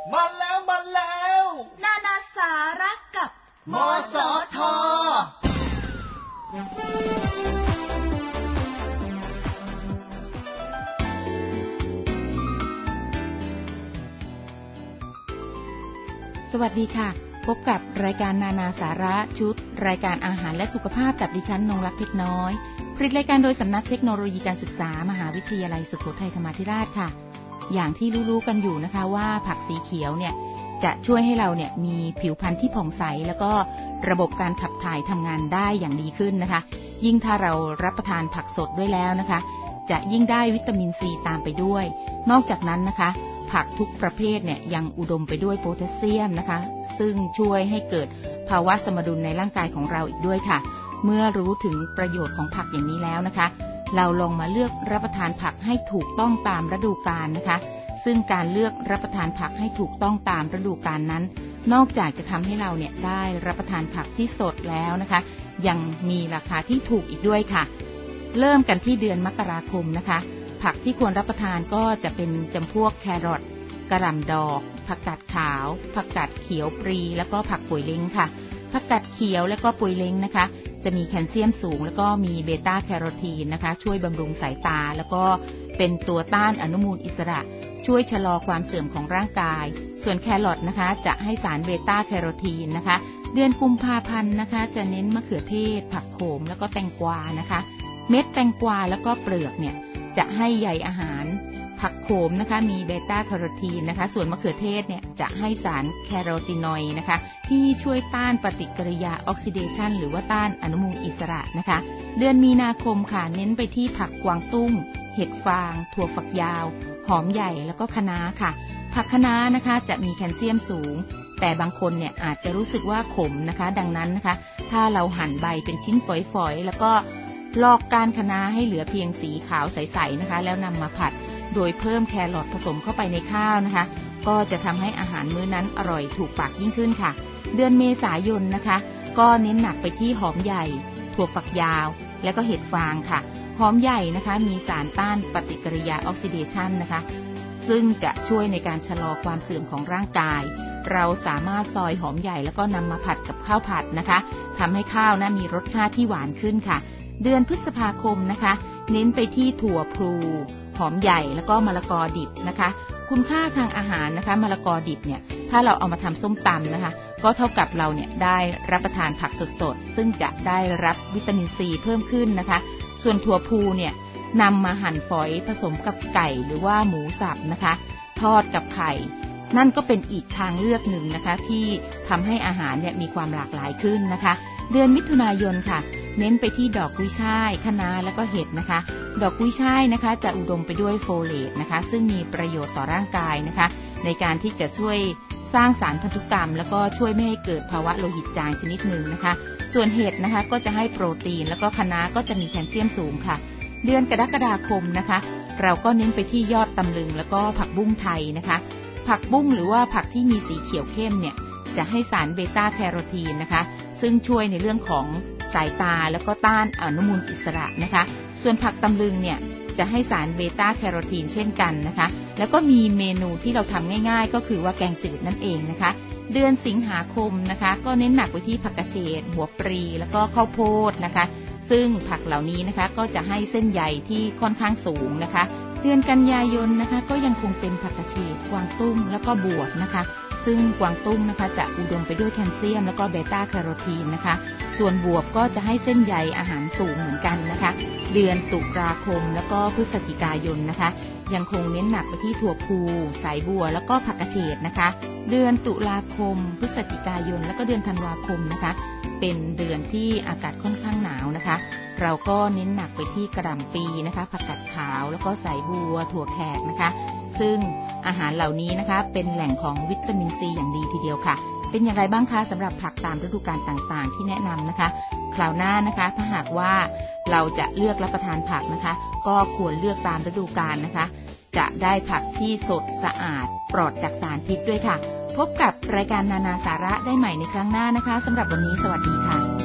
มาแล้วนานาสาระกับมสท. สวัสดีค่ะพบกับรายการนานาสาระชุดรายการอาหารและสุขภาพกับดิฉันนงรักเพชรน้อยผลิตรายการโดยสำนักเทคโนโลยีการศึกษามหาวิทยาลัยสุโขทัยธรรมาธิราชค่ะอย่างที่รู้ๆกันอยู่นะคะว่าผักสีเขียวเนี่ยจะช่วยให้เราเนี่ยมีผิวพรรณที่ผ่องใสแล้วก็ระบบการขับถ่ายทำงานได้อย่างดีขึ้นนะคะยิ่งถ้าเรารับประทานผักสดด้วยแล้วนะคะจะยิ่งได้วิตามินซีตามไปด้วยนอกจากนั้นนะคะผักทุกประเภทเนี่ยยังอุดมไปด้วยโพแทสเซียมนะคะซึ่งช่วยให้เกิดภาวะสมดุลในร่างกายของเราอีกด้วยค่ะเมื่อรู้ถึงประโยชน์ของผักอย่างนี้แล้วนะคะเราลองมาเลือกรับประทานผักให้ถูกต้องตามฤดูกาลนะคะซึ่งการเลือกรับประทานผักให้ถูกต้องตามฤดูกาลนั้นนอกจากจะทำให้เราเนี่ยได้รับประทานผักที่สดแล้วนะคะยังมีราคาที่ถูกอีกด้วยค่ะเริ่มกันที่เดือนมกราคมนะคะผักที่ควรรับประทานก็จะเป็นจำพวกแครอทกระหล่ำดอกผักกาดขาวผักกาดเขียวปรีแล้วก็ผักป่วยเล้งค่ะผักกาดเขียวแล้วก็ป่วยเล้งนะคะจะมีแคลเซียมสูงแล้วก็มีเบต้าแคโรทีนนะคะช่วยบำรุงสายตาแล้วก็เป็นตัวต้านอนุมูลอิสระช่วยชะลอความเสื่อมของร่างกายส่วนแครอทนะคะจะให้สารเบต้าแคโรทีนนะคะเดือนกุมภาพันธ์นะคะจะเน้นมะเขือเทศผักโขมแล้วก็แตงกวานะคะเม็ดแตงกวาแล้วก็เปลือกเนี่ยจะให้ใยอาหารผักโขมนะคะมีเบต้าแคโรทีนนะคะส่วนมะเขือเทศเนี่ยจะให้สารแคโรทีนอยด์นะคะที่ช่วยต้านปฏิกิริยาออกซิเดชันหรือว่าต้านอนุมูลอิสระนะคะเดือนมีนาคมค่ะเน้นไปที่ผักกวางตุ้งเห็ดฟางถั่วฝักยาวหอมใหญ่แล้วก็คะน้าค่ะผักคะน้านะคะจะมีแคลเซียมสูงแต่บางคนเนี่ยอาจจะรู้สึกว่าขมนะคะดังนั้นนะคะถ้าเราหั่นใบเป็นชิ้นฝอยๆแล้วก็ลอกก้านคะน้าให้เหลือเพียงสีขาวใสๆนะคะแล้วนำมาผัดโดยเพิ่มแครอทผสมเข้าไปในข้าวนะคะก็จะทำให้อาหารมื้อนั้นอร่อยถูกปากยิ่งขึ้นค่ะเดือนเมษายนนะคะก็เน้นหนักไปที่หอมใหญ่ถั่วฝักยาวแล้วก็เห็ดฟางค่ะหอมใหญ่นะคะมีสารต้านปฏิกิริยาออกซิเดชันนะคะซึ่งจะช่วยในการชะลอความเสื่อมของร่างกายเราสามารถซอยหอมใหญ่แล้วก็นำมาผัดกับข้าวผัดนะคะทำให้ข้าวนะมีรสชาติที่หวานขึ้นค่ะเดือนพฤษภาคมนะคะเน้นไปที่ถั่วพลูหอมใหญ่แล้วก็มะละกอดิบนะคะคุณค่าทางอาหารนะคะมะละกอดิบเนี่ยถ้าเราเอามาทำส้มตำนะคะก็เท่ากับเราเนี่ยได้รับประทานผักสดๆซึ่งจะได้รับวิตามินซีเพิ่มขึ้นนะคะส่วนถั่วพลูเนี่ยนำมาหั่นฝอยผสมกับไก่หรือว่าหมูสับนะคะทอดกับไข่นั่นก็เป็นอีกทางเลือกหนึ่งนะคะที่ทำให้อาหารเนี่ยมีความหลากหลายขึ้นนะคะเดือนมิถุนายนค่ะเน้นไปที่ดอกกุ้ยช่ายคะน้าแล้วก็เห็ดนะคะดอกกุ้ยช่ายนะคะจะอุดมไปด้วยโฟเลตนะคะซึ่งมีประโยชน์ต่อร่างกายนะคะในการที่จะช่วยสร้างสารพันธุกรรมแล้วก็ช่วยไม่ให้เกิดภาวะโลหิตจางชนิดหนึ่งนะคะส่วนเห็ดนะคะก็จะให้โปรตีนแล้วก็คะน้าก็จะมีแคลเซียมสูงค่ะเดือนกรกฎาคมนะคะเราก็เน้นไปที่ยอดตำลึงแล้วก็ผักบุ้งไทยนะคะผักบุ้งหรือว่าผักที่มีสีเขียวเข้มเนี่ยจะให้สารเบต้าแคโรทีนนะคะซึ่งช่วยในเรื่องของสายตาแล้วก็ต้านอนุมูลอิสระนะคะส่วนผักตำลึงเนี่ยจะให้สารเบต้าแคโรทีนเช่นกันนะคะแล้วก็มีเมนูที่เราทำง่ายๆก็คือว่าแกงจืดนั่นเองนะคะเดือนสิงหาคมนะคะก็เน้นหนักไปที่ผักกระเฉดหัวปรีแล้วก็ข้าวโพดนะคะซึ่งผักเหล่านี้นะคะก็จะให้เส้นใยที่ค่อนข้างสูงนะคะเดือนกันยายนนะคะก็ยังคงเป็นผักกระเฉดกวางตุ้งแล้วก็บวบนะคะซึ่งกวางตุ้งนะคะจะอุดมไปด้วยแคลเซียมแล้วก็เบต้าแคโรทีนนะคะส่วนบวบก็จะให้เส้นใยอาหารสูงเหมือนกันนะคะเดือนตุลาคมแล้วก็พฤศจิกายนนะคะยังคงเน้นหนักไปที่ถั่วพูสายบัวแล้วก็ผักกระเฉดนะคะเดือนตุลาคมพฤศจิกายนแล้วก็เดือนธันวาคมนะคะเป็นเดือนที่อากาศค่อนข้างหนาวนะคะเราก็เน้นหนักไปที่กระหล่ำปีนะคะผักกาดขาวแล้วก็สายบัวถั่วแขกนะคะซึ่งอาหารเหล่านี้นะคะเป็นแหล่งของวิตามินซีอย่างดีทีเดียวค่ะเป็นอย่างไรบ้างคะสำหรับผักตามฤดูกาลต่างๆที่แนะนำนะคะคราวหน้านะคะถ้าหากว่าเราจะเลือกรับประทานผักนะคะก็ควรเลือกตามฤดูกาลนะคะจะได้ผักที่สดสะอาดปลอดจากสารพิษด้วยค่ะพบกับรายการนานาสาระได้ใหม่ในครั้งหน้านะคะสำหรับวันนี้สวัสดีค่ะ